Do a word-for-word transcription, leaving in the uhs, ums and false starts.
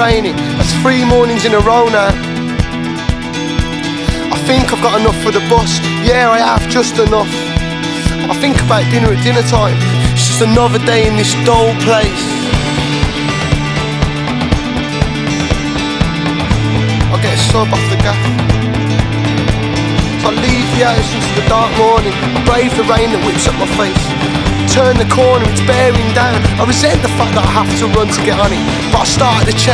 raining. That's three mornings in a row now. I think I've got enough for the bus. Yeah, I have just enough. I think about dinner at dinner time. It's just another day in this dull place. I'll get a sub off the gaff. So I leave the house into the dark morning. I brave the rain that whips up my face. Turn the corner, it's bearing down. I resent the fact that I have to run to get on it, but I started to change.